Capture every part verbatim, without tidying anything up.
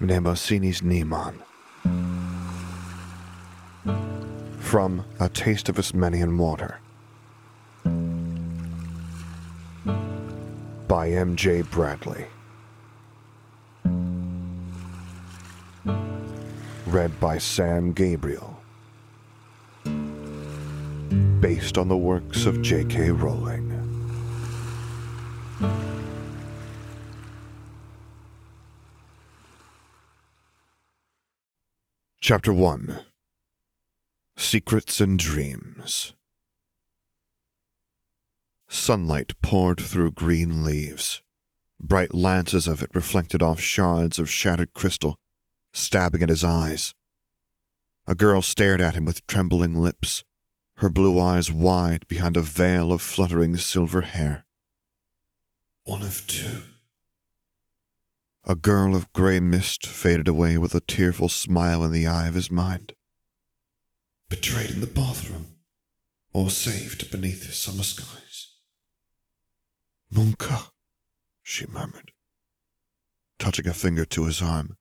Mnemosines Neman. From A Taste of Ismenian Water by M J Bradley. Read by Sam Gabriel. Based on the works of J K Rowling. Chapter one. Secrets and Dreams. Sunlight poured through green leaves. Bright lances of it reflected off shards of shattered crystal, stabbing at his eyes. A girl stared at him with trembling lips, her blue eyes wide behind a veil of fluttering silver hair. One of two. A girl of grey mist faded away with a tearful smile in the eye of his mind. Betrayed in the bathroom, or saved beneath summer skies. Monka, she murmured, touching a finger to his arm.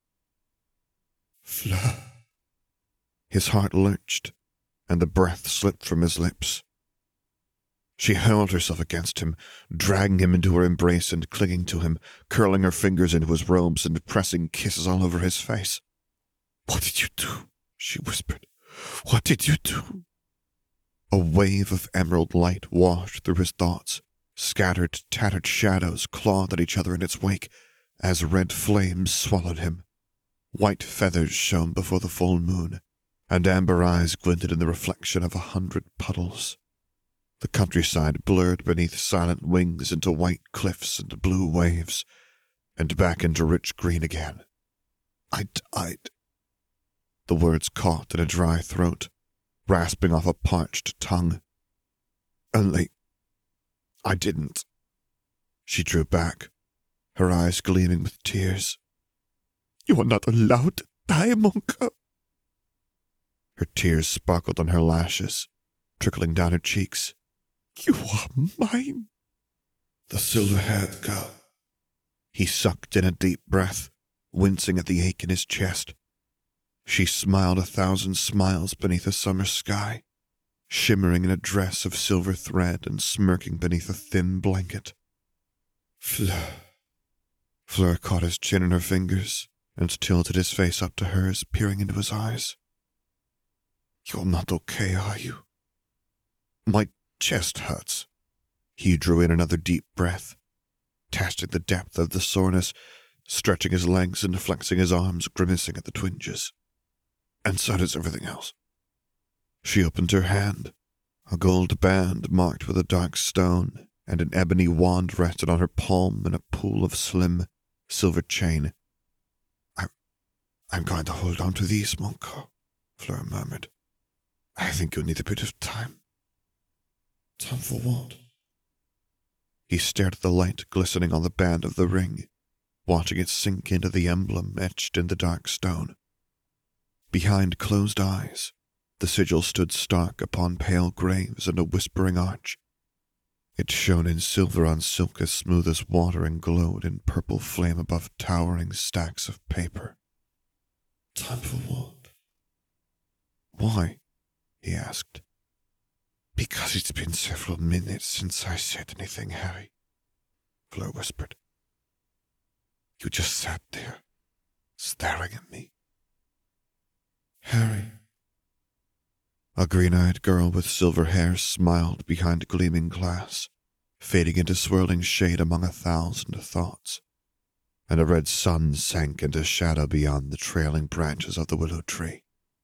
Fleur. His heart lurched, and the breath slipped from his lips. She hurled herself against him, dragging him into her embrace and clinging to him, curling her fingers into his robes and pressing kisses all over his face. What did you do? She whispered. What did you do? A wave of emerald light washed through his thoughts. Scattered, tattered shadows clawed at each other in its wake as red flames swallowed him. White feathers shone before the full moon, and amber eyes glinted in the reflection of a hundred puddles. The countryside blurred beneath silent wings into white cliffs and blue waves, and back into rich green again. I died. The words caught in a dry throat, rasping off a parched tongue. Only, I didn't. She drew back, her eyes gleaming with tears. You are not allowed to die, Monka. Her tears sparkled on her lashes, trickling down her cheeks. You are mine. The silver-haired girl. He sucked in a deep breath, wincing at the ache in his chest. She smiled a thousand smiles beneath a summer sky, shimmering in a dress of silver thread and smirking beneath a thin blanket. Fleur. Fleur caught his chin in her fingers and tilted his face up to hers, peering into his eyes. You're not okay, are you? My chest hurts. He drew in another deep breath, testing the depth of the soreness, stretching his legs and flexing his arms, grimacing at the twinges. And so does everything else. She opened her hand. A gold band marked with a dark stone and an ebony wand rested on her palm in a pool of slim, silver chain. I, I'm going to hold on to these, Monka, Fleur murmured. I think you'll need a bit of time. Time for what? He stared at the light glistening on the band of the ring, watching it sink into the emblem etched in the dark stone. Behind closed eyes, the sigil stood stark upon pale graves and a whispering arch. It shone in silver on silk as smooth as water and glowed in purple flame above towering stacks of paper. Time for what? Why? He asked. Because it's been several minutes since I said anything, Harry, Fleur whispered. You just sat there, staring at me. Harry. A green-eyed girl with silver hair smiled behind gleaming glass, fading into swirling shade among a thousand thoughts, and a red sun sank into shadow beyond the trailing branches of the willow tree.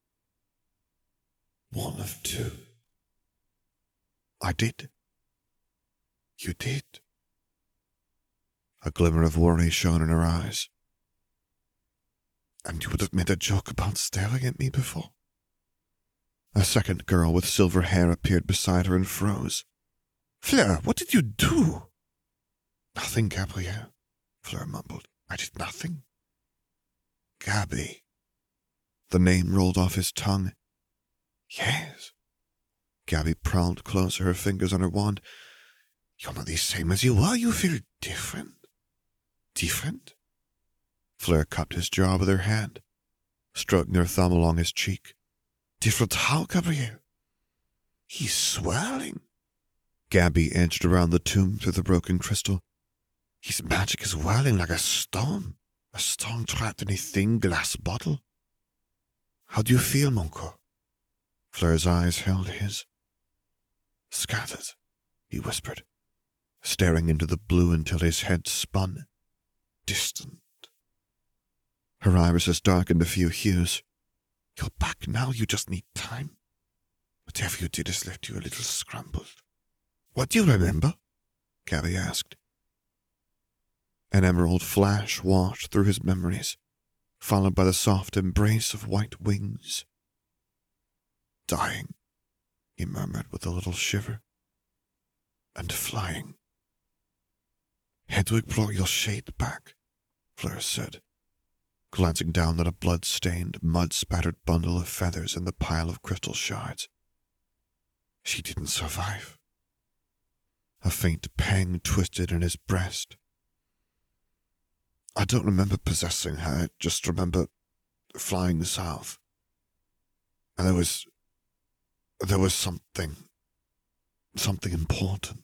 One of two. I did. You did. A glimmer of worry shone in her eyes. And you would have made a joke about staring at me before. A second girl with silver hair appeared beside her and froze. Fleur, what did you do? Nothing, Gabrielle, Fleur mumbled. I did nothing. Gabby. The name rolled off his tongue. Yes. Gabby prowled closer, her fingers on her wand. You're not the same as you were. You feel different. Different? Fleur cupped his jaw with her hand, stroking her thumb along his cheek. Different how, Gabrielle? He's swelling. Gabby edged around the tomb through the broken crystal. His magic is whirling like a stone, a stone trapped in a thin glass bottle. How do you feel, mon coeur? Fleur's eyes held his. Scattered, he whispered, staring into the blue until his head spun. Distant. Her irises darkened a few hues. You're back now, you just need time. Whatever you did has left you a little scrambled. What do you remember? Gabby asked. An emerald flash washed through his memories, followed by the soft embrace of white wings. Dying, he murmured with a little shiver. And flying. Hedwig brought your shade back, Fleur said, glancing down at a blood-stained, mud-spattered bundle of feathers in the pile of crystal shards. She didn't survive. A faint pang twisted in his breast. I don't remember possessing her, I just remember flying south. And there was... there was something... something important.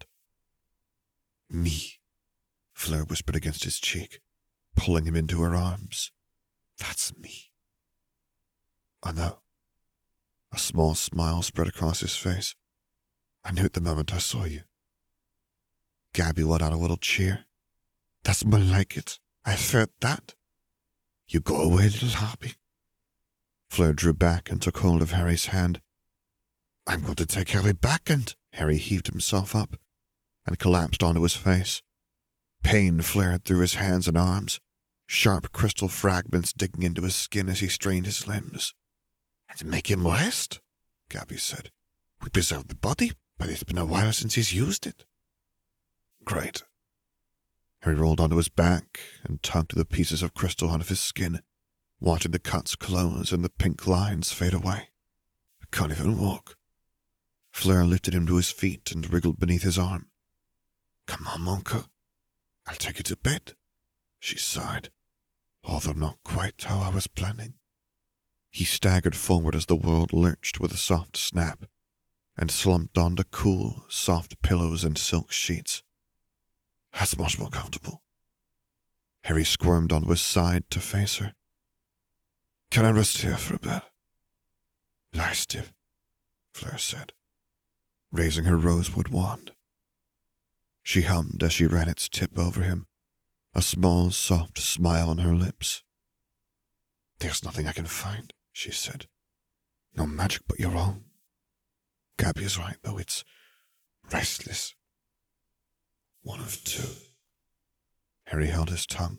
Me, Fleur whispered against his cheek, pulling him into her arms. That's me. I know. A small smile spread across his face. I knew it the moment I saw you. Gabby let out a little cheer. That's more like it. I felt that. You go away, little harpy. Fleur drew back and took hold of Harry's hand. I'm going to take Harry back, and Harry heaved himself up and collapsed onto his face. Pain flared through his hands and arms, sharp crystal fragments digging into his skin as he strained his limbs. And make him rest, Gabby said. We preserved the body, but it's been a while since he's used it. Great. Harry rolled onto his back and tugged the pieces of crystal out of his skin, watching the cuts close and the pink lines fade away. I can't even walk. Fleur lifted him to his feet and wriggled beneath his arm. Come on, Monka. I'll take you to bed, she sighed, although not quite how I was planning. He staggered forward as the world lurched with a soft snap and slumped onto cool, soft pillows and silk sheets. That's much more comfortable. Harry squirmed onto his side to face her. Can I rest here for a bit? Lie still, Fleur said, raising her rosewood wand. She hummed as she ran its tip over him, a small, soft smile on her lips. There's nothing I can find, she said. No magic but your own. Gabby is right, though. It's restless. One of two. Harry held his tongue.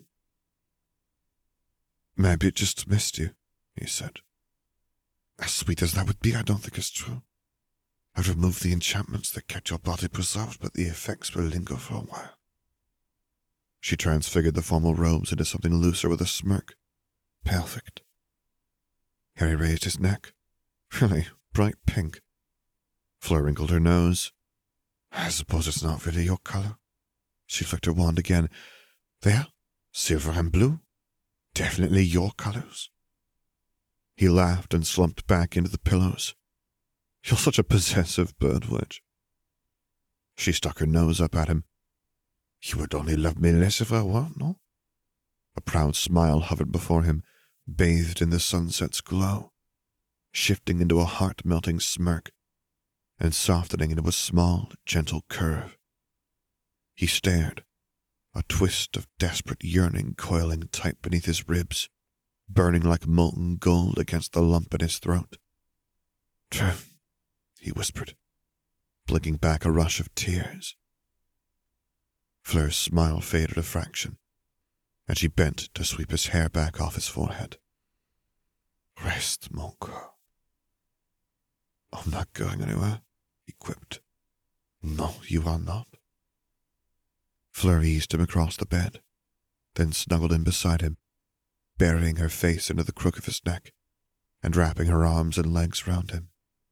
Maybe it just missed you, he said. As sweet as that would be, I don't think it's true. I've removed the enchantments that kept your body preserved, but the effects will linger for a while. She transfigured the formal robes into something looser with a smirk. Perfect. Harry raised his neck. Really bright pink. Fleur wrinkled her nose. I suppose it's not really your color. She flicked her wand again. There, silver and blue. Definitely your colors. He laughed and slumped back into the pillows. You're such a possessive birdwitch. She stuck her nose up at him. You would only love me less if I were, no? A proud smile hovered before him, bathed in the sunset's glow, shifting into a heart-melting smirk and softening into a small, gentle curve. He stared, a twist of desperate yearning coiling tight beneath his ribs, burning like molten gold against the lump in his throat. True, he whispered, blinking back a rush of tears. Fleur's smile faded a fraction, and she bent to sweep his hair back off his forehead. Rest, mon coeur. I'm not going anywhere, he quipped. No, you are not. Fleur eased him across the bed, then snuggled in beside him, burying her face into the crook of his neck and wrapping her arms and legs round him.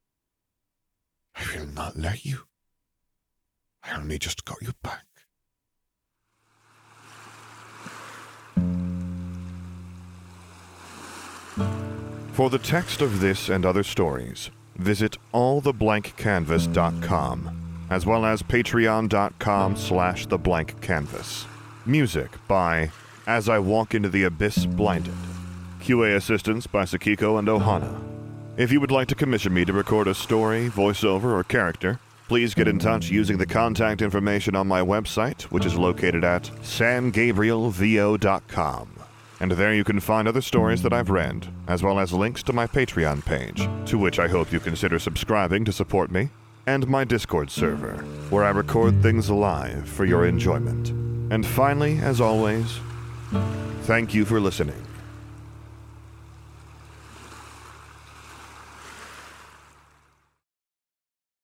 I will not let you. I only just got you back. For the text of this and other stories, visit all the blank canvas dot com, as well as patreon.com slash theblankcanvas. Music by As I Walk Into the Abyss Blinded. Q A assistance by Sakiko and Ohana. If you would like to commission me to record a story, voiceover, or character, please get in touch using the contact information on my website, which is located at san gabriel v o dot com. And there you can find other stories that I've read, as well as links to my Patreon page, to which I hope you consider subscribing to support me, and my Discord server, where I record things live for your enjoyment. And finally, as always, thank you for listening.